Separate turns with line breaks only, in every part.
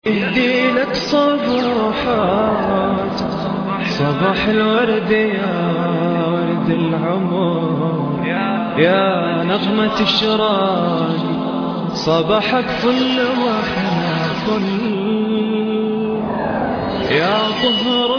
يهدي لك صباحات صباح الورد يا ورد العمر، يا نغمة الشراق صباحك فل واحنا فل، يا طهر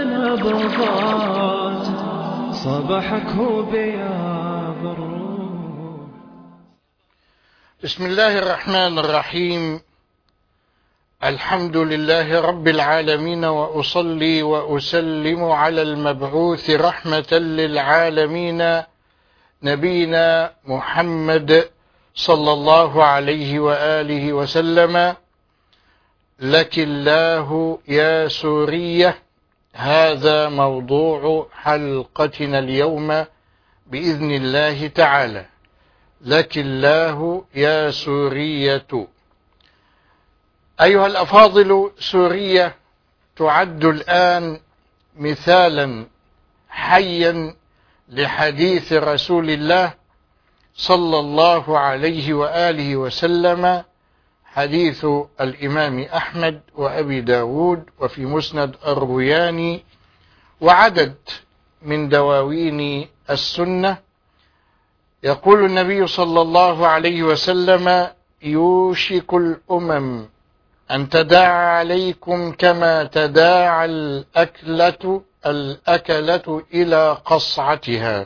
ونبضات صباحك هو بياض الروح.
بسم الله الرحمن الرحيم. الحمد لله رب العالمين، وأصلي وأسلم على المبعوث رحمة للعالمين نبينا محمد صلى الله عليه وآله وسلم. لك الله يا سورية، هذا موضوع حلقتنا اليوم بإذن الله تعالى. لك الله يا سورية. أيها الأفاضل، سوريا تعد الآن مثالا حيا لحديث رسول الله صلى الله عليه وآله وسلم، حديث الإمام أحمد وأبي داود وفي مسند الروياني وعدد من دواوين السنة. يقول النبي صلى الله عليه وسلم: يوشك الأمم أن تداعى عليكم كما تداعى الأكلة إلى قصعتها.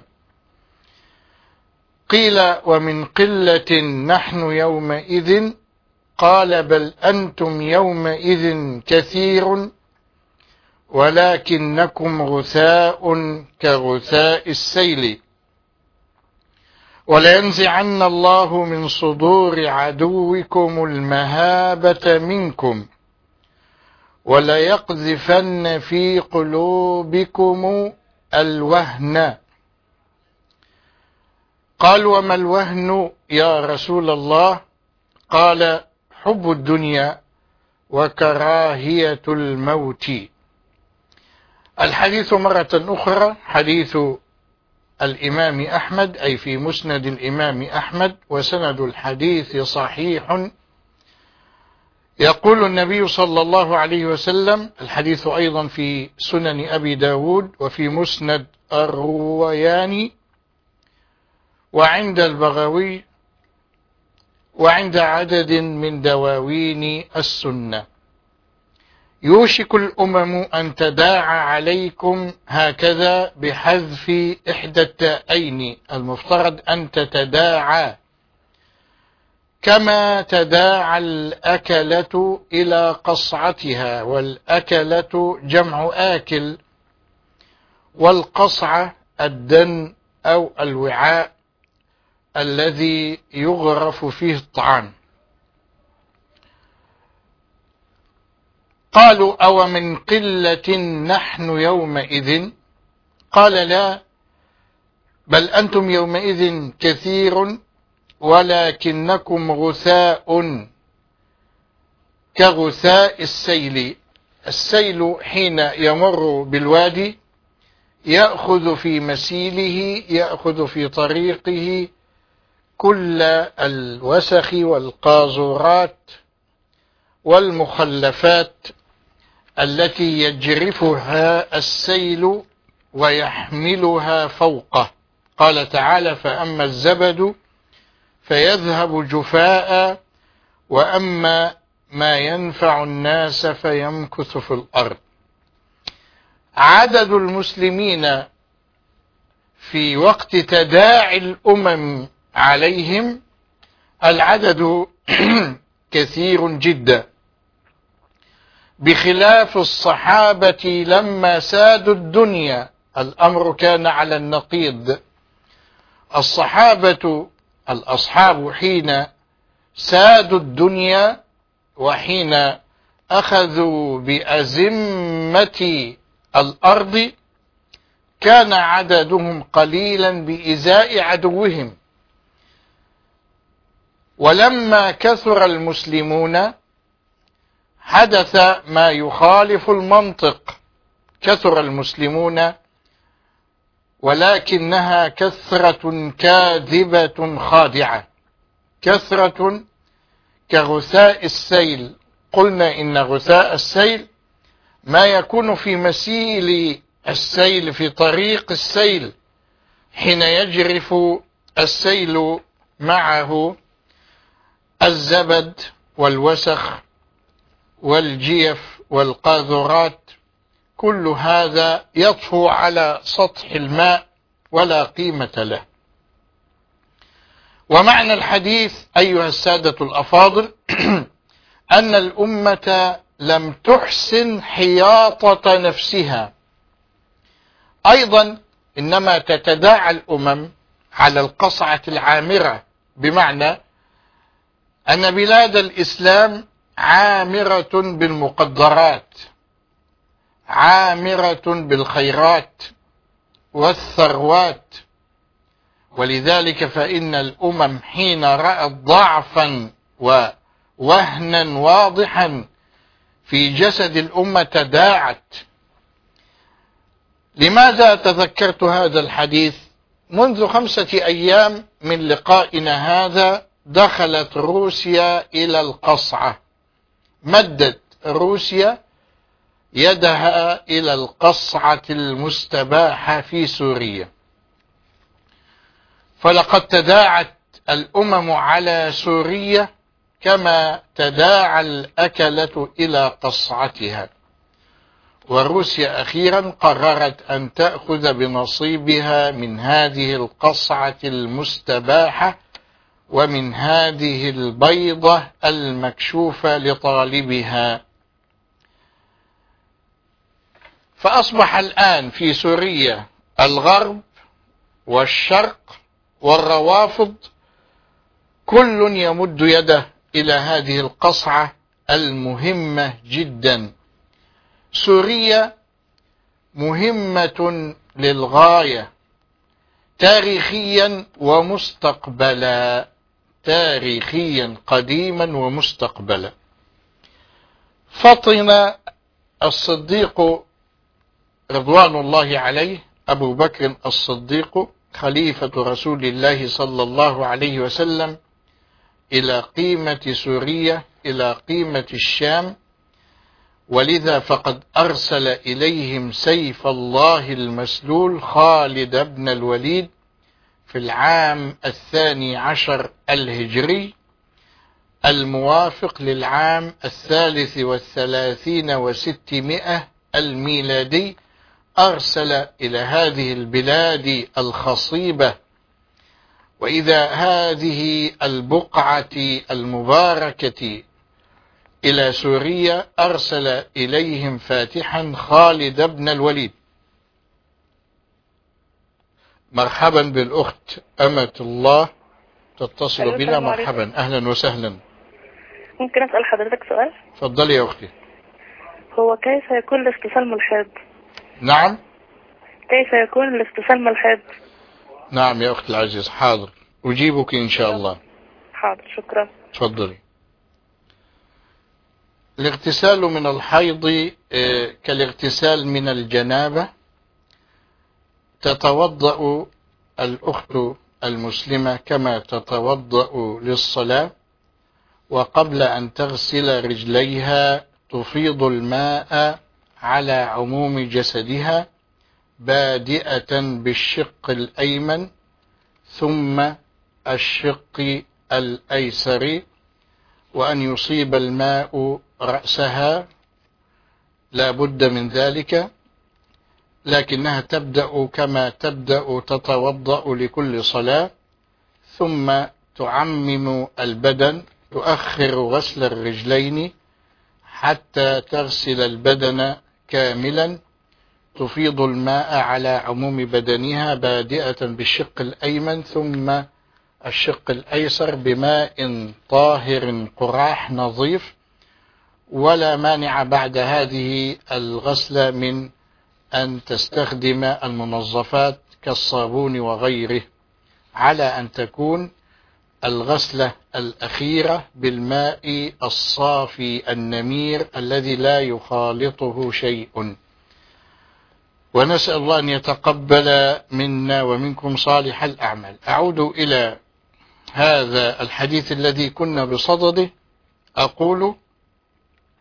قيل: ومن قلة نحن يومئذ؟ قال: بل أنتم يومئذ كثير، ولكنكم غثاء كغثاء السيل. ولينزعن الله من صدور عدوكم المهابة منكم، وليقذفن في قلوبكم الوهن. قال: وما الوهن يا رسول الله؟ قال: حب الدنيا وكراهية الموت. الحديث مرة أخرى حديث الإمام أحمد، أي في مسند الإمام أحمد، وسند الحديث صحيح. يقول النبي صلى الله عليه وسلم، الحديث أيضا في سنن أبي داود وفي مسند الروياني وعند البغوي وعند عدد من دواوين السنة: يوشك الأمم أن تداعى عليكم، هكذا بحذف إحدى التاءين، المفترض أن تتداعى، كما تداعى الأكلة إلى قصعتها، والأكلة جمع آكل، والقصعة الدن أو الوعاء الذي يغرف فيه الطعام. قالوا: أو من قلة نحن يومئذ؟ قال: لا، بل أنتم يومئذ كثير، ولكنكم غثاء كغثاء السيل. السيل حين يمر بالوادي يأخذ في مسيله، يأخذ في طريقه كل الوسخ والقاذورات والمخلفات التي يجرفها السيل ويحملها فوقه. قال تعالى: فأما الزبد فيذهب جفاء، وأما ما ينفع الناس فيمكث في الأرض. عدد المسلمين في وقت تداعي الأمم عليهم العدد كثير جدا، بخلاف الصحابة لما سادوا الدنيا الأمر كان على النقيض. الأصحاب حين سادوا الدنيا وحين أخذوا بأزمة الأرض كان عددهم قليلا بإزاء عدوهم، ولما كثر المسلمون حدث ما يخالف المنطق. كثر المسلمون ولكنها كثرة كاذبة خادعة، كثرة كغثاء السيل قلنا إن غثاء السيل ما يكون في مسيل السيل، في طريق السيل، حين يجرف السيل معه الزبد والوسخ والجيف والقاذورات، كل هذا يطفو على سطح الماء ولا قيمة له. ومعنى الحديث أيها السادة الأفاضل أن الأمة لم تحسن حياطة نفسها، أيضا إنما تتداعى الأمم على القصعة العامرة، بمعنى أن بلاد الإسلام عامرة بالمقدرات، عامرة بالخيرات والثروات، ولذلك فإن الأمم حين رأت ضعفا ووهنا واضحا في جسد الأمة تداعت. لماذا تذكرت هذا الحديث؟ منذ 5 أيام من لقائنا هذا دخلت روسيا إلى القصعة، مدت روسيا يدها إلى القصعة المستباحة في سوريا، فلقد تداعت الأمم على سوريا كما تداعى الأكلة إلى قصعتها، وروسيا أخيرا قررت أن تأخذ بنصيبها من هذه القصعة المستباحة ومن هذه البيضة المكشوفة لطالبها. فأصبح الآن في سوريا الغرب والشرق والروافض كل يمد يده إلى هذه القصعة المهمة جدا. سوريا مهمة للغاية تاريخيا ومستقبلا، تاريخيا قديما ومستقبلا. فطن الصديق رضوان الله عليه، أبو بكر الصديق خليفة رسول الله صلى الله عليه وسلم، إلى قيمة سوريا، إلى قيمة الشام، ولذا فقد أرسل إليهم سيف الله المسلول خالد بن الوليد في العام 12 الهجري الموافق للعام 33 و600 الميلادي. أرسل إلى هذه البلاد الخصيبة وإذا هذه البقعة المباركة إلى سوريا أرسل إليهم فاتحا خالد بن الوليد. مرحبا بالأخت أمة الله تتصل بنا. مرحبا، أهلا وسهلا.
ممكن أسأل حضرتك سؤال؟
تفضلي يا أختي.
هو كيف يكون الاغتسال ملحد؟
نعم،
كيف يكون الاغتسال ملحد؟
نعم يا أختي العزيز، حاضر أجيبك إن شاء الله.
حاضر، شكرا.
تفضلي. الاغتسال من الحيض كالاغتسال من الجنابة. تتوضأ الأخت المسلمة كما تتوضأ للصلاة، وقبل أن تغسل رجليها تفيض الماء على عموم جسدها بادئة بالشق الأيمن ثم الشق الأيسر، وأن يصيب الماء رأسها لا بد من ذلك، لكنها تبدأ كما تبدأ تتوضأ لكل صلاة، ثم تعمم البدن، تؤخر غسل الرجلين حتى تغسل البدن كاملا، تفيض الماء على عموم بدنها بادئة بالشق الأيمن ثم الشق الأيسر بماء طاهر قراح نظيف، ولا مانع بعد هذه الغسلة من أن تستخدم المنظفات كالصابون وغيره، على أن تكون الغسلة الأخيرة بالماء الصافي النمير الذي لا يخالطه شيء. ونسأل الله أن يتقبل منا ومنكم صالح الأعمال. أعود إلى هذا الحديث الذي كنا بصدده. أقول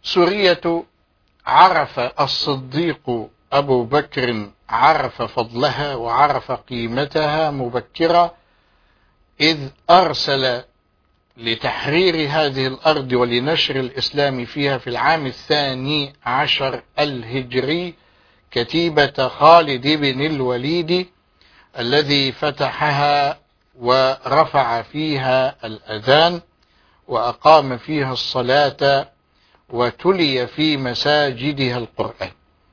سورية عرف الصديق أبو بكر عرف فضلها وعرف قيمتها مبكرا، إذ أرسل لتحرير هذه الأرض ولنشر الإسلام فيها في العام 12 الهجري كتيبة خالد بن الوليد الذي فتحها ورفع فيها الأذان وأقام فيها الصلاة وتلي في مساجدها القرآن.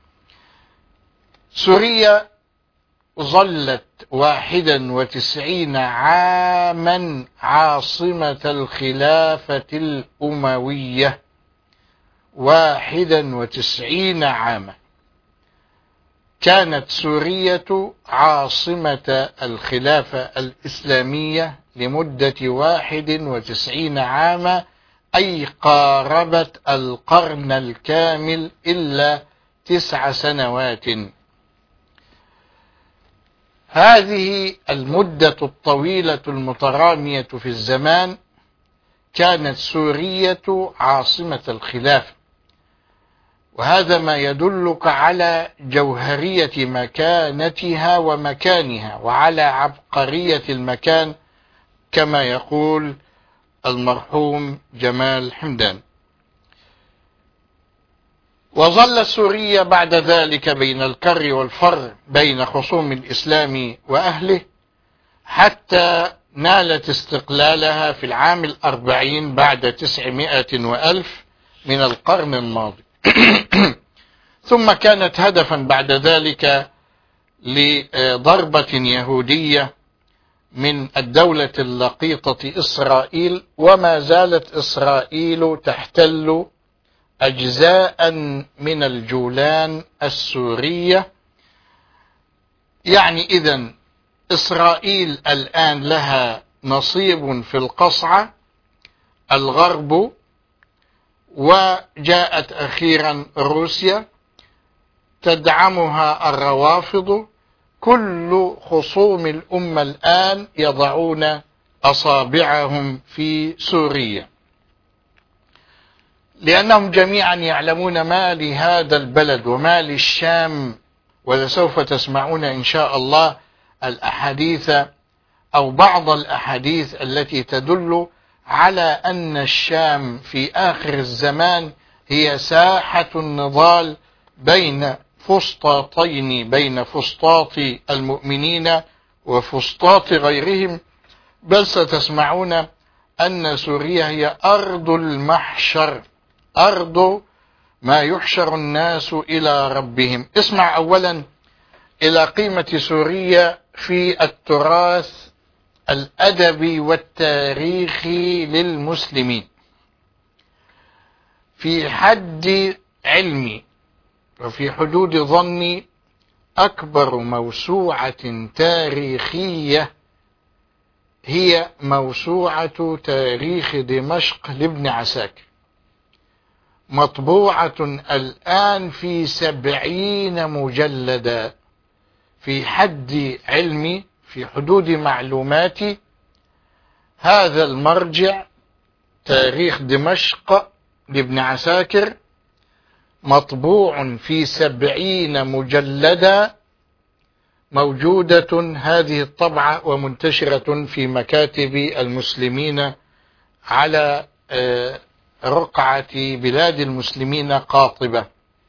سوريا ظلت 91 عاما عاصمة الخلافة الأموية، 91 عاما كانت سورية عاصمة الخلافة الإسلامية لمدة 91 عاما، أي قاربت القرن الكامل إلا 9 سنوات. هذه المدة الطويلة المترامية في الزمان كانت سورية عاصمة الخلافة، وهذا ما يدلك على جوهرية مكانتها ومكانها وعلى عبقرية المكان كما يقول المرحوم جمال حمدان. وظل سوريا بعد ذلك بين الكر والفر بين خصوم الإسلام وأهله حتى نالت استقلالها في العام 40 بعد 900 وألف من القرن الماضي. ثم كانت هدفا بعد ذلك لضربة يهودية من الدولة اللقيطة إسرائيل، وما زالت إسرائيل تحتل أجزاء من الجولان السورية. يعني إذن إسرائيل الآن لها نصيب في القصعة الغرب، وجاءت أخيرا روسيا تدعمها الروافض. كل خصوم الأمة الآن يضعون أصابعهم في سوريا، لأنهم جميعا يعلمون ما لهذا البلد وما للشام. ولسوف تسمعون إن شاء الله الأحاديث أو بعض الأحاديث التي تدل على أن الشام في آخر الزمان هي ساحة النضال بين فسطاطين، بين فسطاط المؤمنين وفسطاط غيرهم. بل ستسمعون أن سوريا هي أرض المحشر، أرض ما يحشر الناس إلى ربهم. اسمع أولا إلى قيمة سوريا في التراث الأدبي والتاريخي للمسلمين. في حد علمي وفي حدود ظني أكبر موسوعة تاريخية هي موسوعة تاريخ دمشق لابن عساكر، مطبوعة الآن في 70 مجلدا. في حد علمي في حدود معلوماتي هذا المرجع تاريخ دمشق لابن عساكر مطبوع في 70 مجلدا، موجودة هذه الطبعة ومنتشرة في مكاتب المسلمين على رقعة بلاد المسلمين قاطبة.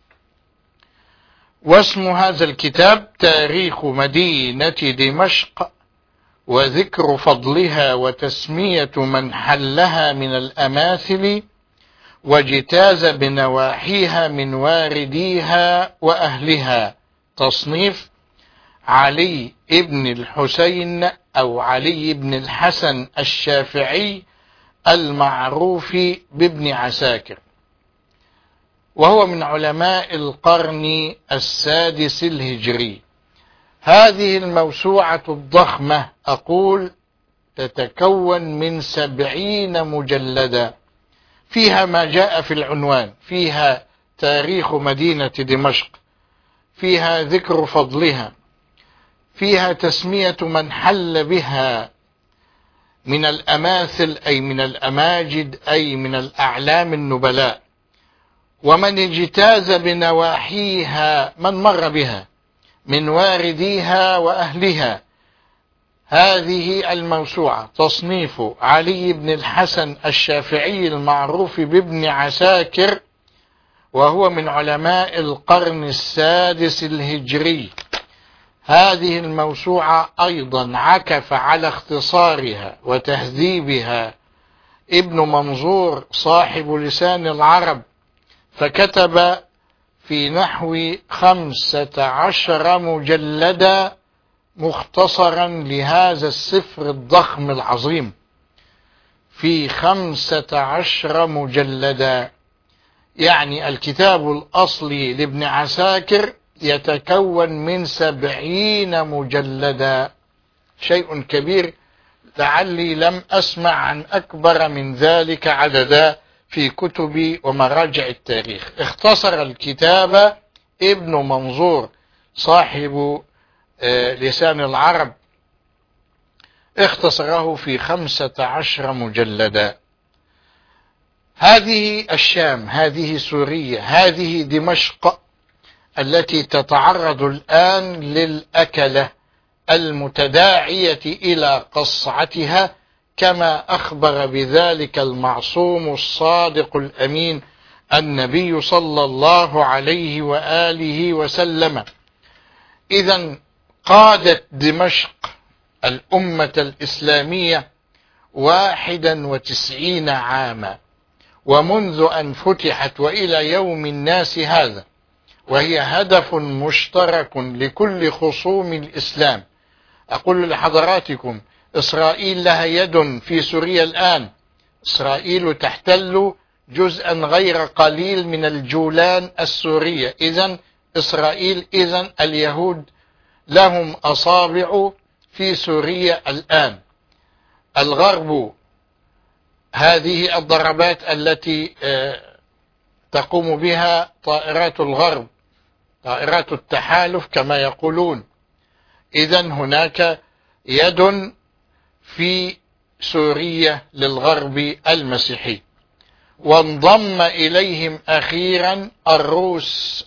واسم هذا الكتاب تاريخ مدينة دمشق وذكر فضلها وتسمية من حلها من الأماثل واجتاز بنواحيها من وارديها وأهلها. تصنيف علي ابن الحسين أو علي بن الحسن الشافعي المعروف بابن عساكر، وهو من علماء القرن السادس الهجري. هذه الموسوعة الضخمة أقول تتكون من 70 مجلدا، فيها ما جاء في العنوان، فيها تاريخ مدينة دمشق، فيها ذكر فضلها، فيها تسمية من حل بها من الأماثل أي من الأماجد أي من الأعلام النبلاء، ومن اجتاز بنواحيها من مر بها من وارديها وأهلها. هذه الموسوعة تصنيف علي بن الحسن الشافعي المعروف بابن عساكر، وهو من علماء القرن السادس الهجري. هذه الموسوعة أيضا عكف على اختصارها وتهذيبها ابن منظور صاحب لسان العرب، فكتب في نحو 15 مجلدا مختصرا لهذا السفر الضخم العظيم، في 15 مجلدا. يعني الكتاب الأصلي لابن عساكر يتكون من 70 مجلدا، شيء كبير، لعلي لم أسمع عن أكبر من ذلك عددا في كتب ومراجع التاريخ. اختصر الكتاب ابن منظور صاحب لسان العرب، اختصره في 15 مجلدا. هذه الشام، هذه سوريا، هذه دمشق التي تتعرض الآن للأكلة المتداعية إلى قصعتها، كما أخبر بذلك المعصوم الصادق الأمين النبي صلى الله عليه وآله وسلم. إذن قادت دمشق الأمة الإسلامية 91 عاما، ومنذ أن فتحت وإلى يوم الناس هذا، وهي هدف مشترك لكل خصوم الإسلام. أقول لحضراتكم إسرائيل لها يد في سوريا الآن. إسرائيل تحتل جزءا غير قليل من الجولان السورية. إذن إسرائيل، إذن اليهود لهم أصابع في سوريا الآن. الغرب، هذه الضربات التي تقوم بها طائرات الغرب، طائرات التحالف كما يقولون. إذن هناك يد في سوريا للغرب المسيحي، وانضم إليهم أخيرا الروس.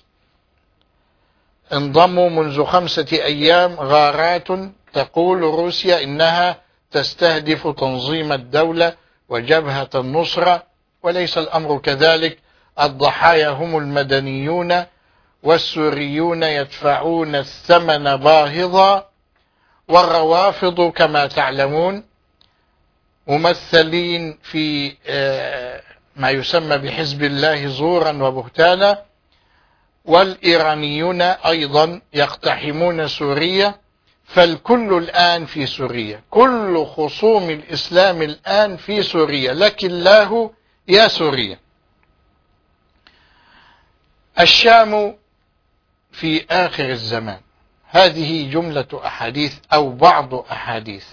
انضموا منذ 5 أيام غارات تقول روسيا إنها تستهدف تنظيم الدولة وجبهة النصرة، وليس الأمر كذلك. الضحايا هم المدنيون، والسوريون يدفعون الثمن باهظا. والروافض كما تعلمون ممثلين في ما يسمى بحزب الله زورا وبهتانا، والإيرانيون أيضا يقتحمون سوريا. فالكل الآن في سوريا، كل خصوم الإسلام الآن في سوريا. لك الله يا سوريا. الشام في آخر الزمان. هذه جملة أحاديث أو بعض أحاديث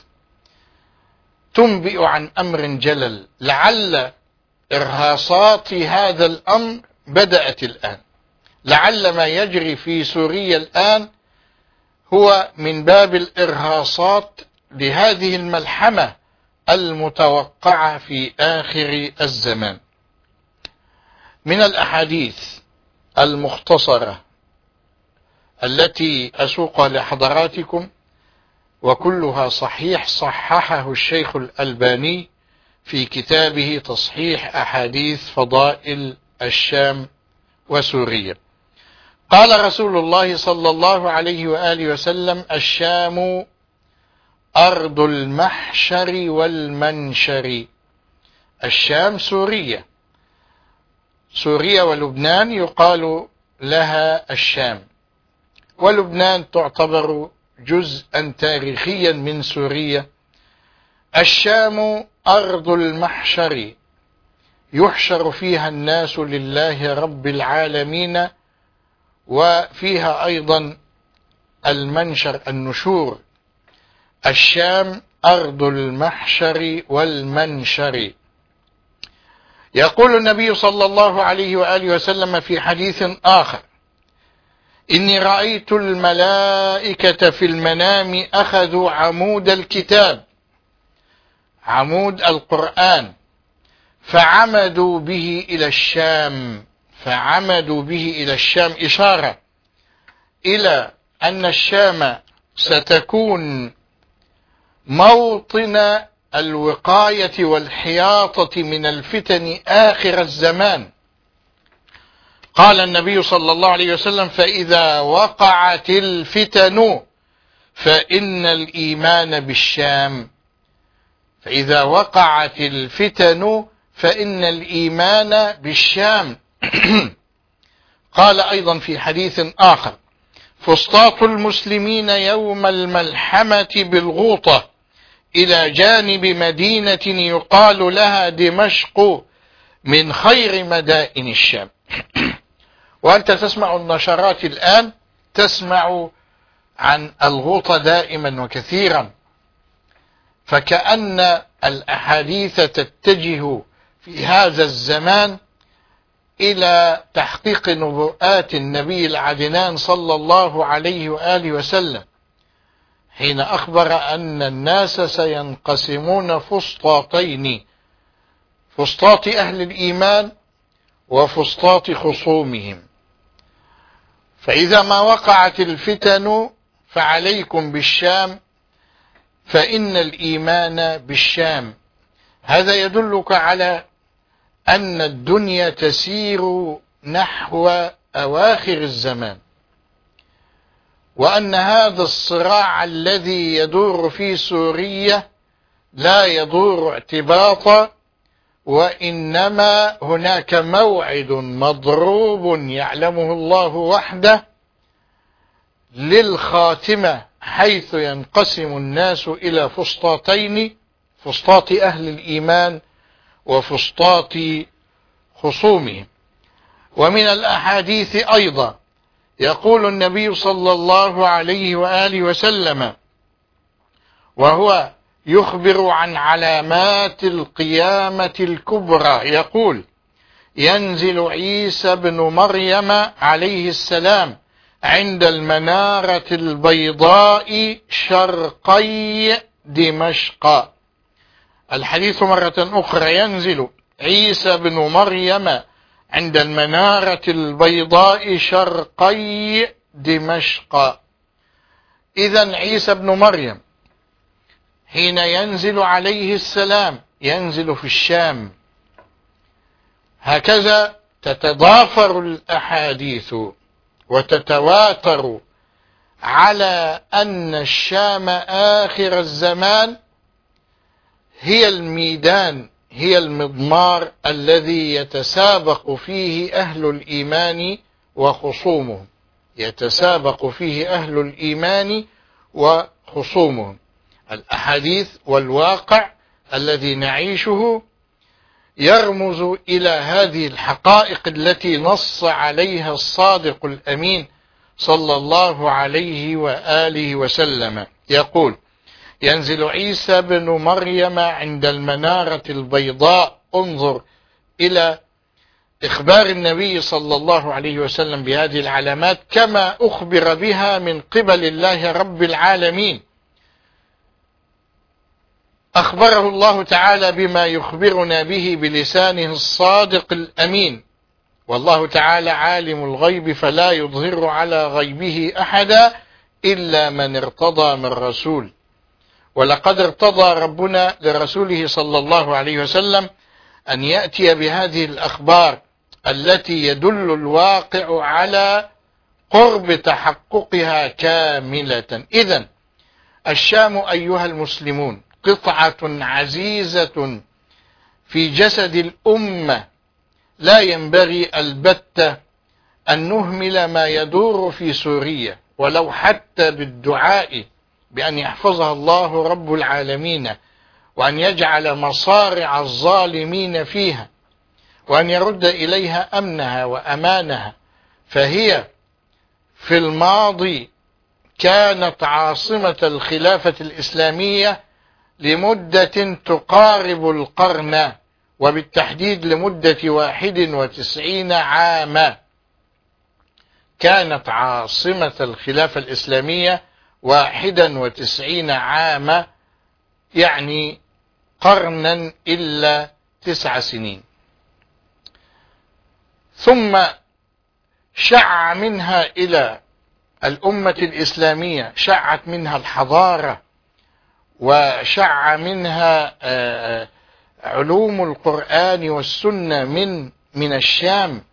تنبئ عن أمر جلل، لعل إرهاصات هذا الأمر بدأت الآن. لعل ما يجري في سوريا الآن هو من باب الإرهاصات لهذه الملحمة المتوقعة في آخر الزمان. من الأحاديث المختصرة التي أسوقها لحضراتكم، وكلها صحيح، صححه الشيخ الألباني في كتابه تصحيح أحاديث فضائل الشام وسوريا. قال رسول الله صلى الله عليه وآله وسلم: الشام أرض المحشر والمنشر. الشام سوريا، سوريا ولبنان يقال لها الشام، ولبنان تعتبر جزءا تاريخيا من سوريا. الشام أرض المحشر، يحشر فيها الناس لله رب العالمين، وفيها أيضا المنشر النشور. الشام أرض المحشر والمنشر. يقول النبي صلى الله عليه وآله وسلم في حديث آخر: إني رأيت الملائكة في المنام أخذوا عمود الكتاب، عمود القرآن، فعمدوا به إلى الشام فعمدوا به إلى الشام، إشارة إلى أن الشام ستكون موطن الوقاية والحياطة من الفتن آخر الزمان. قال النبي صلى الله عليه وسلم: فإذا وقعت الفتن فإن الإيمان بالشام. فإذا وقعت الفتن فإن الإيمان بالشام. قال أيضا في حديث آخر: فسطاط المسلمين يوم الملحمة بالغوطة إلى جانب مدينة يقال لها دمشق من خير مدائن الشام. وأنت تسمع النشرات الآن، تسمع عن الغوطة دائما وكثيرا، فكأن الأحاديث تتجه في هذا الزمان إلى تحقيق نبوءات النبي العدنان صلى الله عليه وآله وسلم، حين أخبر أن الناس سينقسمون فسطاطين: فسطاط أهل الإيمان وفسطاط خصومهم. فإذا ما وقعت الفتن فعليكم بالشام، فإن الإيمان بالشام. هذا يدلك على أن الدنيا تسير نحو أواخر الزمان، وأن هذا الصراع الذي يدور في سوريا لا يدور اعتباطا، وإنما هناك موعد مضروب يعلمه الله وحده للخاتمة، حيث ينقسم الناس إلى فسطاطين: فسطاط أهل الإيمان وفسطاط خصومهم. ومن الأحاديث أيضا يقول النبي صلى الله عليه وآله وسلم وهو يخبر عن علامات القيامة الكبرى، يقول: ينزل عيسى بن مريم عليه السلام عند المنارة البيضاء شرقي دمشق. الحديث مرة أخرى: ينزل عيسى بن مريم عند المنارة البيضاء شرقي دمشق. إذن عيسى بن مريم حين ينزل عليه السلام ينزل في الشام. هكذا تتضافر الأحاديث وتتواتر على أن الشام آخر الزمان هي الميدان، هي المضمار الذي يتسابق فيه أهل الإيمان وخصومهم، يتسابق فيه أهل الإيمان وخصومهم. الأحاديث والواقع الذي نعيشه يرمز إلى هذه الحقائق التي نص عليها الصادق الأمين صلى الله عليه وآله وسلم. يقول: ينزل عيسى بن مريم عند المنارة البيضاء. انظر إلى إخبار النبي صلى الله عليه وسلم بهذه العلامات كما أخبر بها من قبل الله رب العالمين. أخبره الله تعالى بما يخبرنا به بلسانه الصادق الأمين: والله تعالى عالم الغيب فلا يظهر على غيبه أحدا إلا من ارتضى من رسول. ولقد ارتضى ربنا لرسوله صلى الله عليه وسلم أن يأتي بهذه الأخبار التي يدل الواقع على قرب تحققها كاملة. إذن الشام أيها المسلمون قطعة عزيزة في جسد الأمة، لا ينبغي البتة أن نهمل ما يدور في سوريا، ولو حتى بالدعاء بأن يحفظها الله رب العالمين، وأن يجعل مصارع الظالمين فيها، وأن يرد إليها أمنها وأمانها. فهي في الماضي كانت عاصمة الخلافة الإسلامية لمدة تقارب القرن، وبالتحديد لمدة 91 عاما. كانت عاصمة الخلافة الإسلامية 91 عاما، يعني قرنا إلا 9 سنين. ثم شع منها إلى الأمة الإسلامية، شعت منها الحضارة، وشع منها علوم القرآن والسنة من الشام،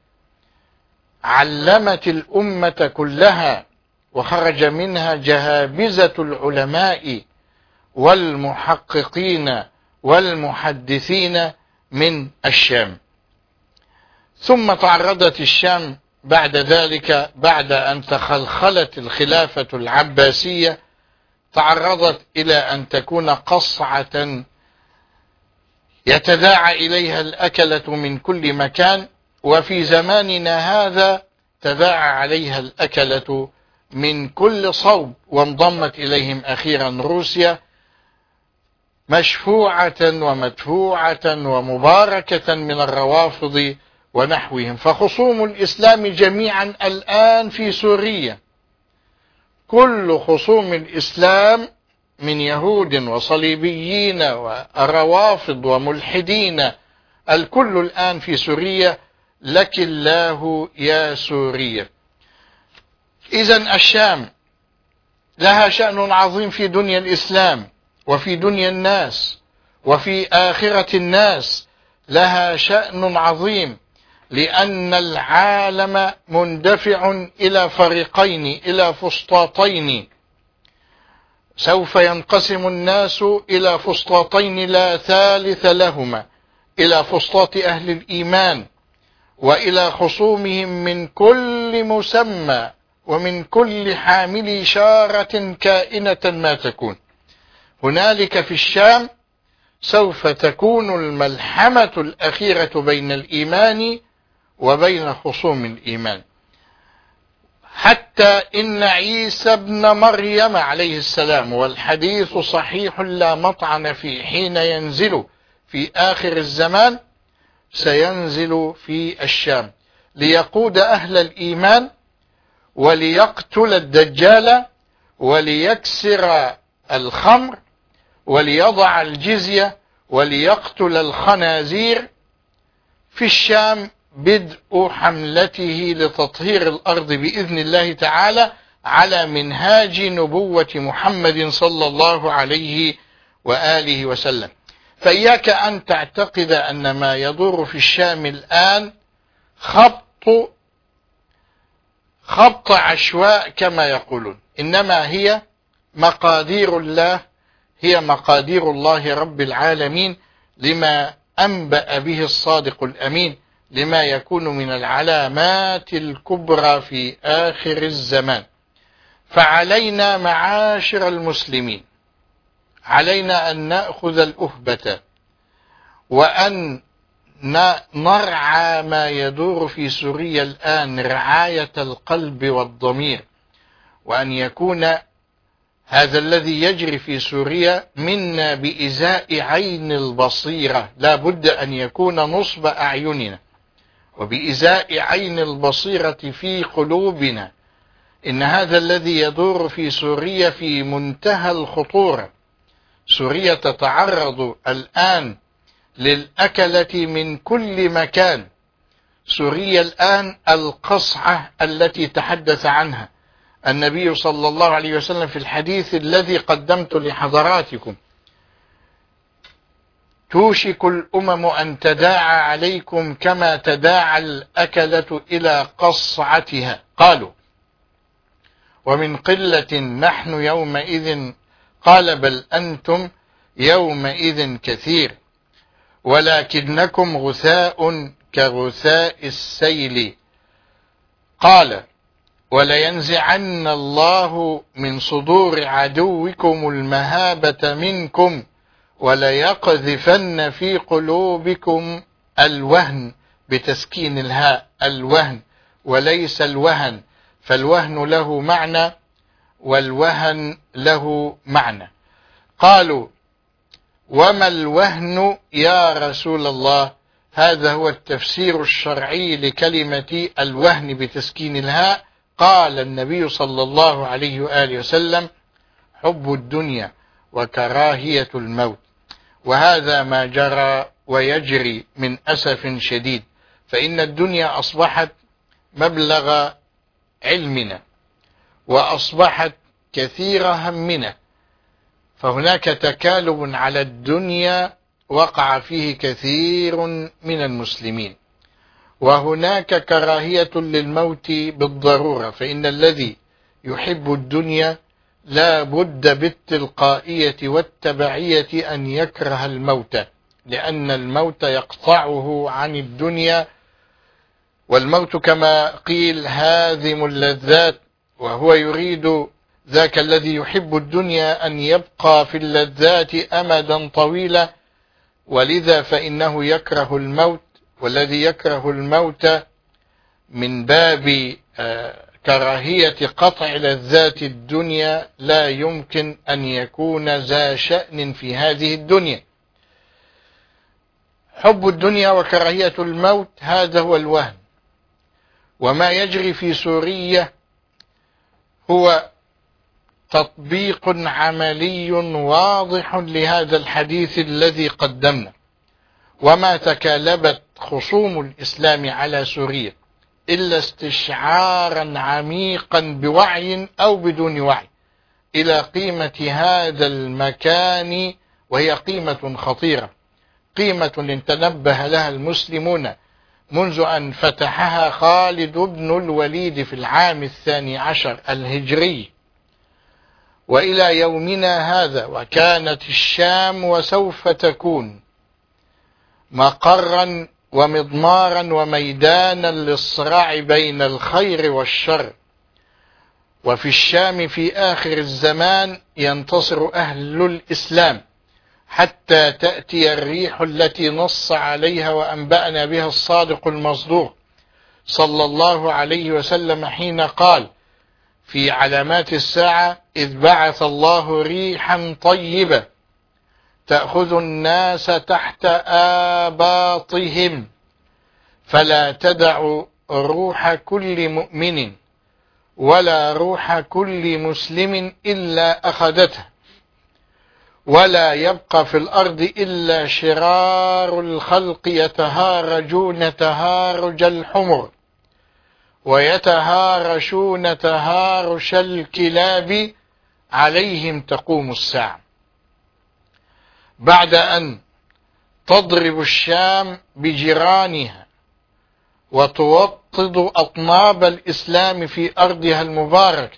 علمت الأمة كلها، وخرج منها جهابزة العلماء والمحققين والمحدثين من الشام. ثم تعرضت الشام بعد ذلك، بعد أن تخلخلت الخلافة العباسية، تعرضت إلى أن تكون قصعة يتداعى إليها الأكلة من كل مكان، وفي زماننا هذا تداعى عليها الأكلة من كل صوب، وانضمت إليهم أخيرا روسيا مشفوعة ومدفوعة ومباركة من الروافض ونحوهم. فخصوم الإسلام جميعا الآن في سوريا، كل خصوم الإسلام من يهود وصليبيين وروافض وملحدين، الكل الآن في سوريا. لك الله يا سوريا. إذن الشام لها شأن عظيم في دنيا الإسلام وفي دنيا الناس وفي آخرة الناس، لها شأن عظيم، لأن العالم مندفع إلى فريقين، إلى فسطاطين. سوف ينقسم الناس إلى فسطاطين لا ثالث لهما، إلى فسطاط أهل الإيمان وإلى خصومهم من كل مسمى ومن كل حامل شارة كائنة ما تكون. هنالك في الشام سوف تكون الملحمة الأخيرة بين الإيمان وبين خصوم الإيمان، حتى إن عيسى ابن مريم عليه السلام، والحديث صحيح لا مطعن فيه، حين ينزل في آخر الزمان سينزل في الشام ليقود أهل الإيمان وليقتل الدجال وليكسر الخمر وليضع الجزية وليقتل الخنازير. في الشام بدء حملته لتطهير الأرض بإذن الله تعالى على منهاج نبوة محمد صلى الله عليه وآله وسلم. فإياك أن تعتقد أن ما يدور في الشام الآن خبط عشواء كما يقولون، إنما هي مقادير الله، هي مقادير الله رب العالمين لما أنبأ به الصادق الأمين، لما يكون من العلامات الكبرى في آخر الزمان. فعلينا معاشر المسلمين، علينا أن نأخذ الأهبة وأن نرعى ما يدور في سوريا الآن رعاية القلب والضمير، وأن يكون هذا الذي يجري في سوريا منا بإزاء عين البصيرة، لا بد أن يكون نصب أعيننا وبإزاء عين البصيرة في قلوبنا. إن هذا الذي يدور في سوريا في منتهى الخطورة. سوريا تتعرض الآن للأكلة من كل مكان. سوريا الآن القصعة التي تحدث عنها النبي صلى الله عليه وسلم في الحديث الذي قدمت لحضراتكم: توشك الأمم أن تداعى عليكم كما تداعى الأكلة إلى قصعتها. قالوا: ومن قلة نحن يومئذ؟ قال: بل أنتم يومئذ كثير، ولكنكم غثاء كغثاء السيل. قال: ولينزعن الله من صدور عدوكم المهابة منكم وليقذفن في قلوبكم الوهن، بتسكين الهاء، الوهن وليس الوهن، فالوهن له معنى والوهن له معنى. قالوا: وما الوهن يا رسول الله؟ هذا هو التفسير الشرعي لكلمة الوهن بتسكين الهاء. قال النبي صلى الله عليه وآله وسلم: حب الدنيا وكراهية الموت. وهذا ما جرى ويجري من أسف شديد. فإن الدنيا أصبحت مبلغ علمنا، وأصبحت كثير همنا، فهناك تكالب على الدنيا وقع فيه كثير من المسلمين، وهناك كراهية للموت بالضرورة، فإن الذي يحب الدنيا لا بد بالتلقائية والتبعية أن يكره الموت، لأن الموت يقطعه عن الدنيا، والموت كما قيل هادم اللذات، وهو يريد ذاك الذي يحب الدنيا أن يبقى في اللذات أمدا طويلا، ولذا فإنه يكره الموت، والذي يكره الموت من باب كراهية قطع لذات الدنيا لا يمكن أن يكون ذا شأن في هذه الدنيا. حب الدنيا وكراهية الموت هذا هو الوهم. وما يجري في سوريا هو تطبيق عملي واضح لهذا الحديث الذي قدمنا. وما تكالبت خصوم الإسلام على سوريا إلا استشعارا عميقا بوعي أو بدون وعي إلى قيمة هذا المكان، وهي قيمة خطيرة، قيمة تنبه لها المسلمون منذ أن فتحها خالد بن الوليد في العام 12 الهجري وإلى يومنا هذا. وكانت الشام وسوف تكون مقرا ومضمارا وميدانا للصراع بين الخير والشر. وفي الشام في آخر الزمان ينتصر أهل الإسلام حتى تأتي الريح التي نص عليها وأنبأنا بها الصادق المصدوق صلى الله عليه وسلم حين قال في علامات الساعة: إذ بعث الله ريحا طيبة تأخذ الناس تحت آباطهم فلا تدع روح كل مؤمن ولا روح كل مسلم إلا أخذته، ولا يبقى في الأرض إلا شرار الخلق يتهارجون تهارج الحمر ويتهارشون تهارش الكلاب، عليهم تقوم الساعة. بعد أن تضرب الشام بجيرانها وتوطد أطناب الإسلام في أرضها المباركة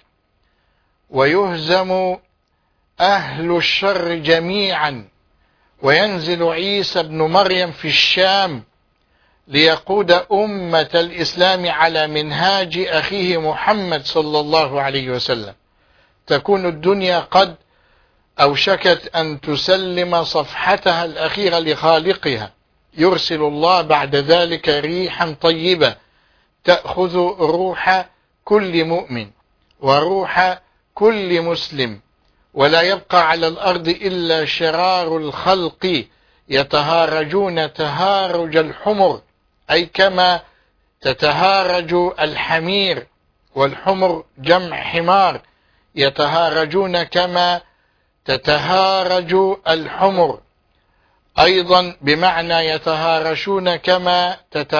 ويهزم أهل الشر جميعا، وينزل عيسى بن مريم في الشام ليقود أمة الإسلام على منهاج أخيه محمد صلى الله عليه وسلم، تكون الدنيا قد أوشكت أن تسلم صفحتها الأخيرة لخالقها. يرسل الله بعد ذلك ريحا طيبة تأخذ روح كل مؤمن وروح كل مسلم، ولا يبقى على الأرض إلا شرار الخلق يتهارجون تهارج الحمر، أي كما تتهارج الحمير، والحمر جمع حمار، يتهارجون كما تتهارج الحمر، أيضا بمعنى يتهارشون كما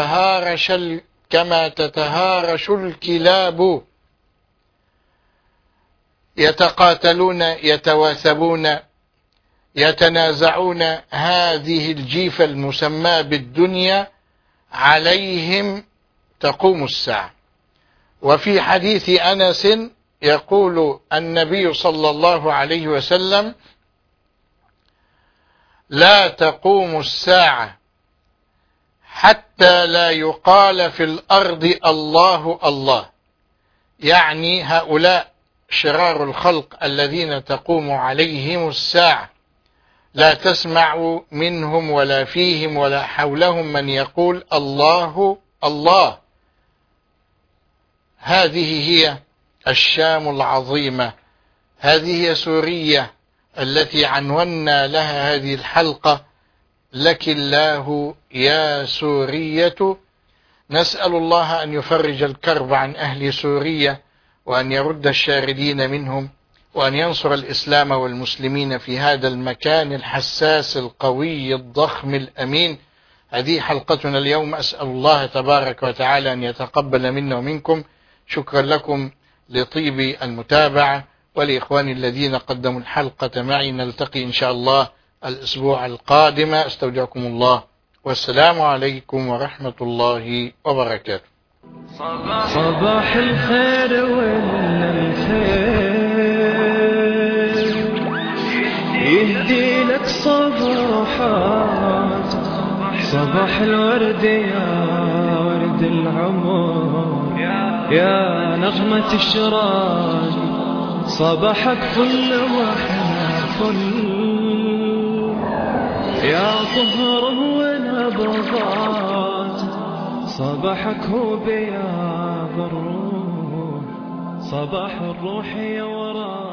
تتهارش الكلاب، يتقاتلون يتواثبون يتنازعون. هذه الجيفة المسماة بالدنيا عليهم تقوم الساعة. وفي حديث أنس يقول النبي صلى الله عليه وسلم: لا تقوم الساعة حتى لا يقال في الأرض الله الله، يعني هؤلاء شرار الخلق الذين تقوم عليهم الساعة لا تسمع منهم ولا فيهم ولا حولهم من يقول الله الله. هذه هي الشام العظيمة، هذه هي سوريا التي عنونا لها هذه الحلقة: لك الله يا سورية. نسأل الله أن يفرج الكرب عن أهل سوريا، وأن يرد الشاردين منهم، وأن ينصر الإسلام والمسلمين في هذا المكان الحساس القوي الضخم الأمين. هذه حلقتنا اليوم. أسأل الله تبارك وتعالى أن يتقبل منا ومنكم. شكرا لكم لطيب المتابعة، ولإخواني الذين قدموا الحلقة معي. نلتقي إن شاء الله الأسبوع القادم. أستودعكم الله، والسلام عليكم ورحمة الله وبركاته.
صباح الخير ولا الخير يهدي لك صباحات، صباح الورد يا ورد العمر، يا نغمة الشراق صباحك فل وحنا فل، يا طهر ونبضات صباحك هو بياض الروح، صباح الروح يا ورا